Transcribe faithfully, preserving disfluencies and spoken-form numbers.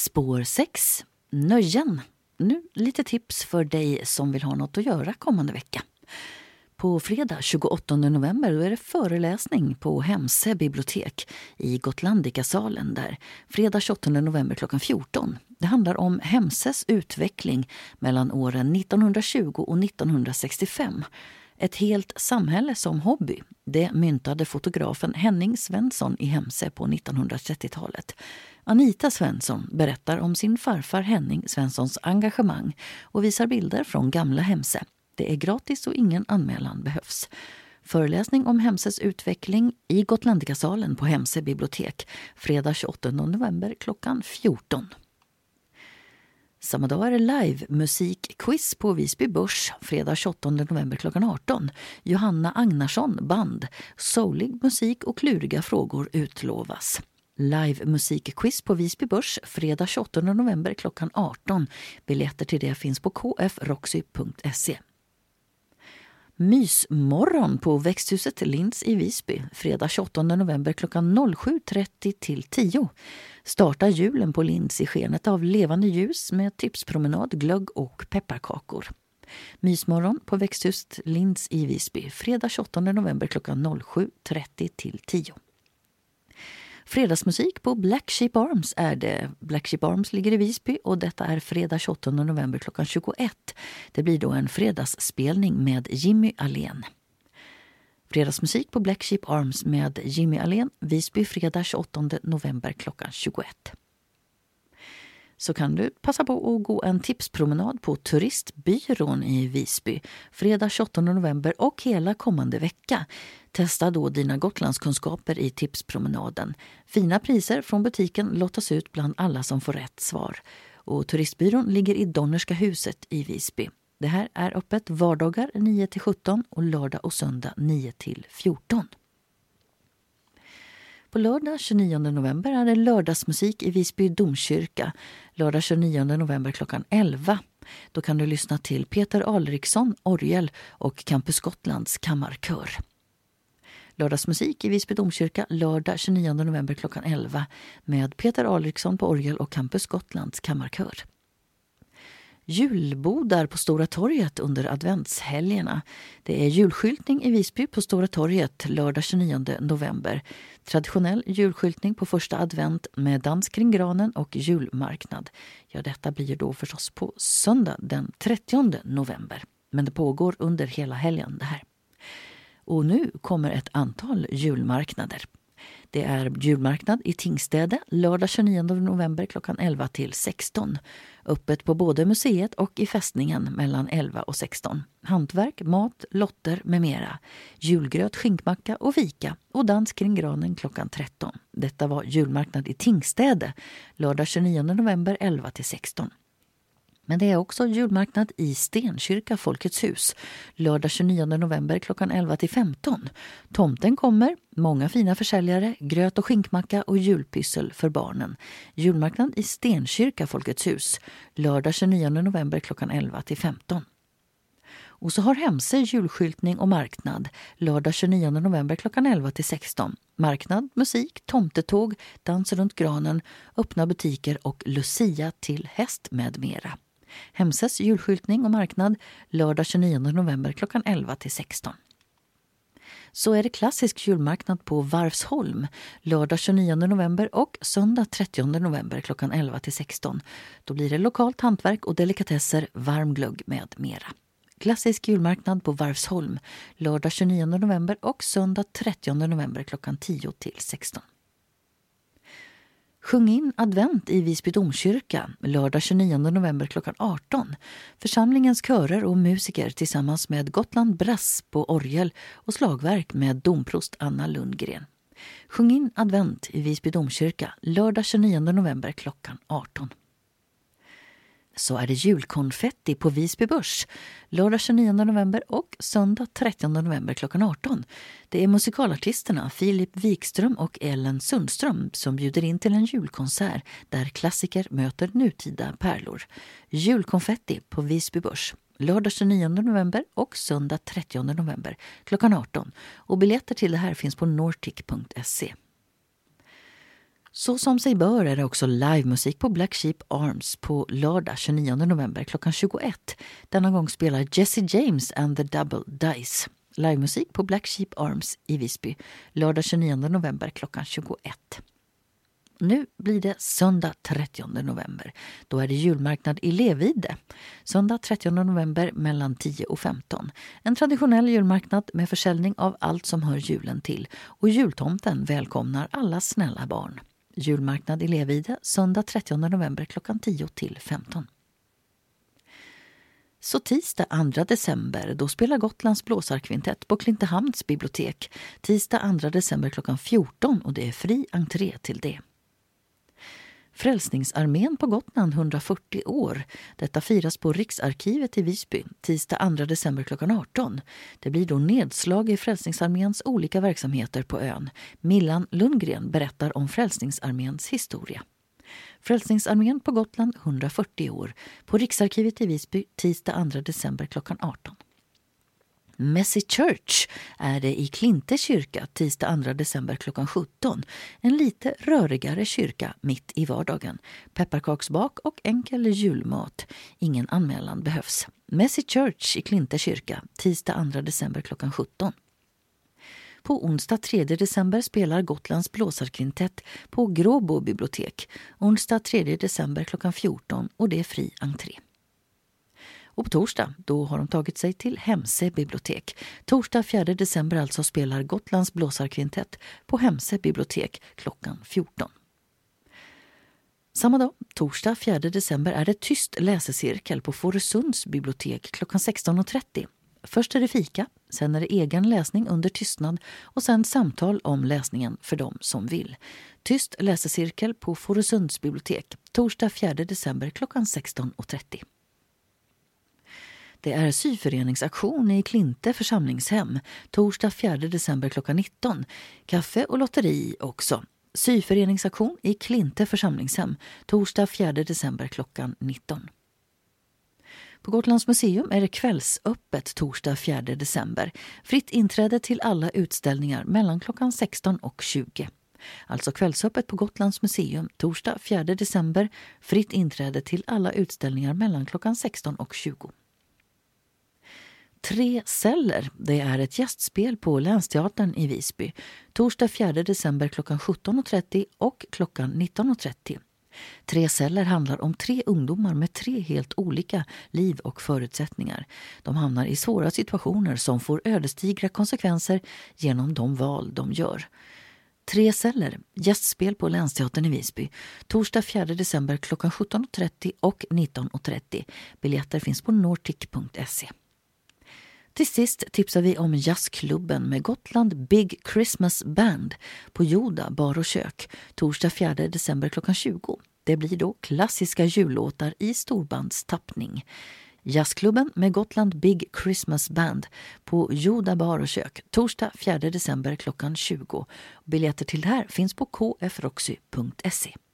Spår sex. Nöjen. Nu lite tips för dig som vill ha något att göra kommande vecka. På fredag tjugoåttonde november är det föreläsning på Hemse bibliotek i Gotlandikasalen där. Fredag tjugoåttonde november klockan fjorton. Det handlar om Hemses utveckling mellan åren nittonhundratjugo och nittonhundrasextiofem. Ett helt samhälle som hobby. Det myntade fotografen Henning Svensson i Hemse på nittonhundratrettiotalet. Anita Svensson berättar om sin farfar Henning Svenssons engagemang och visar bilder från gamla Hemse. Det är gratis och ingen anmälan behövs. Föreläsning om Hemses utveckling i Gotlandikasalen på Hemse bibliotek. Fredag tjugoåttonde november klockan fjorton. Samma dag är det live musikquiz på Visby Börs. Fredag tjugoåttonde november klockan arton. Johanna Agnarsson band. Soulig musik och kluriga frågor utlovas. Live musikquiz på Visby Börs. Fredag tjugoåttonde november klockan arton. Biljetter till det finns på k f roxy punkt se. Mysmorgon på växthuset Linds i Visby. Fredag tjugoåttonde november klockan sju trettio till tio. Starta julen på Linds i skenet av levande ljus med tipspromenad, glögg och pepparkakor. Mysmorgon på växthuset Linds i Visby. Fredag tjugoåttonde november klockan sju trettio till tio. Fredagsmusik på Black Sheep Arms är det. Black Sheep Arms ligger i Visby och detta är fredag tjugoåttonde november klockan tjugoett. Det blir då en fredagsspelning med Jimmy Alén. Fredagsmusik på Black Sheep Arms med Jimmy Alén, Visby fredag tjugoåttonde november klockan tjugoett. Så kan du passa på att gå en tipspromenad på Turistbyrån i Visby fredag tjugoåttonde november och hela kommande vecka. Testa då dina Gotlandskunskaper i tipspromenaden. Fina priser från butiken lottas ut bland alla som får rätt svar. Och Turistbyrån ligger i Donnerska huset i Visby. Det här är öppet vardagar nio till sjutton och lördag och söndag nio till fjorton. På lördag tjugonionde november är det lördagsmusik i Visby domkyrka. Lördag tjugonionde november klockan elva. Då kan du lyssna till Peter Alriksson, orgel och Campus Gotlands kammarkör. Lördagsmusik i Visby domkyrka lördag tjugonionde november klockan elva med Peter Alriksson på orgel och Campus Gotlands kammarkör. Julbodar på Stora torget under adventshelgerna. Det är julskyltning i Visby på Stora torget lördag tjugonionde november. Traditionell julskyltning på första advent med dans kring granen och julmarknad. Ja, detta blir då förstås på söndag den trettionde november. Men det pågår under hela helgen det här. Och nu kommer ett antal julmarknader. Det är julmarknad i Tingstäde lördag tjugonionde november klockan elva till sexton. Öppet på både museet och i fästningen mellan elva och sexton. Hantverk, mat, lotter med mera. Julgröt, skinkmacka och vika och dans kring granen klockan tretton. Detta var julmarknad i Tingstäde lördag tjugonionde november elva till sexton. Men det är också julmarknad i Stenkyrka Folkets hus lördag tjugonionde november klockan elva till femton. Tomten kommer, många fina försäljare, gröt och skinkmacka och julpyssel för barnen. Julmarknad i Stenkyrka Folkets hus lördag tjugonionde november klockan elva till femton. Och så har Hemse julskyltning och marknad lördag tjugonionde november klockan elva till sexton. Marknad, musik, tomtetåg, dans runt granen, öppna butiker och Lucia till häst med mera. Hemses julskyltning och marknad lördag tjugonionde november klockan elva till sexton. Så är det klassisk julmarknad på Varvsholm lördag tjugonionde november och söndag trettionde november klockan elva till sexton. Då blir det lokalt hantverk och delikatesser, varm glögg med mera. Klassisk julmarknad på Varvsholm lördag tjugonionde november och söndag trettionde november klockan tio till sexton. Sjung in advent i Visby domkyrka lördag tjugonionde november klockan arton. Församlingens körer och musiker tillsammans med Gotland Brass på orgel och slagverk med domprost Anna Lundgren. Sjung in advent i Visby domkyrka lördag tjugonionde november klockan arton. Så är det julkonfetti på Visby Börs lördag tjugonionde november och söndag trettionde november klockan arton. Det är musikalartisterna Filip Wikström och Ellen Sundström som bjuder in till en julkonsert där klassiker möter nutida pärlor. Julkonfetti på Visby Börs lördag tjugonionde november och söndag trettionde november klockan arton. Och biljetter till det här finns på nortic punkt se. Så som sig bör är det också livemusik på Black Sheep Arms på lördag tjugonionde november klockan tjugoett. Denna gång spelar Jesse James and the Double Dice. Livemusik på Black Sheep Arms i Visby lördag tjugonionde november klockan tjugoett. Nu blir det söndag trettionde november. Då är det julmarknad i Levide. Söndag trettionde november mellan tio och femton. En traditionell julmarknad med försäljning av allt som hör julen till. Och jultomten välkomnar alla snälla barn. Julmarknad i Levide söndag trettionde november klockan tio till femton. Så tisdag andra december, då spelar Gotlands blåsarkvintett på Klintehamns bibliotek. Tisdag andra december klockan fjorton och det är fri entré till det. Frälsningsarmén på Gotland hundrafyrtio år. Detta firas på Riksarkivet i Visby tisdag andra december klockan arton. Det blir då nedslag i Frälsningsarméns olika verksamheter på ön. Millan Lundgren berättar om Frälsningsarméns historia. Frälsningsarmén på Gotland hundrafyrtio år. På Riksarkivet i Visby tisdag andra december klockan arton. Messy Church är det i Klinte kyrka tisdag andra december klockan sjutton. En lite rörigare kyrka mitt i vardagen. Pepparkaksbak och enkel julmat. Ingen anmälan behövs. Messy Church i Klinte kyrka tisdag andra december klockan sjutton. På onsdag tredje december spelar Gotlands blåsarkvintett på Gråbo bibliotek. Onsdag tredje december klockan fjorton och det är fri entré. Och på torsdag, då har de tagit sig till Hemse bibliotek. Torsdag fjärde december alltså spelar Gotlands blåsarkvintett på Hemse bibliotek klockan fjorton. Samma dag, torsdag fjärde december, är det tyst läsecirkel på Fårösunds bibliotek klockan sexton och trettio. Först är det fika, sen är det egen läsning under tystnad och sen samtal om läsningen för dem som vill. Tyst läsecirkel på Fårösunds bibliotek, torsdag fjärde december klockan sexton och trettio. Det är syföreningsaktion i Klinte församlingshem, torsdag fjärde december klockan nitton. Kaffe och lotteri också. Syföreningsaktion i Klinte församlingshem, torsdag fjärde december klockan nitton. På Gotlands museum är det kvällsöppet torsdag fjärde december. Fritt inträde till alla utställningar mellan klockan sexton och tjugo. Alltså kvällsöppet på Gotlands museum torsdag fjärde december. Fritt inträde till alla utställningar mellan klockan sexton och tjugo. Tre celler, det är ett gästspel på Länsteatern i Visby. Torsdag fjärde december klockan sjutton och trettio och klockan nitton och trettio. Tre celler handlar om tre ungdomar med tre helt olika liv och förutsättningar. De hamnar i svåra situationer som får ödesdigra konsekvenser genom de val de gör. Tre celler, gästspel på Länsteatern i Visby. Torsdag fjärde december klockan sjutton och trettio och nitton och trettio. Biljetter finns på nortic punkt se. Till sist tipsar vi om jazzklubben med Gotland Big Christmas Band på Joda bar och kök. Torsdag fjärde december klockan tjugo. Det blir då klassiska jullåtar i storbandstappning. Jazzklubben med Gotland Big Christmas Band på Joda bar och kök. Torsdag fjärde december klockan tjugo. Biljetter till det här finns på k f roxy punkt se.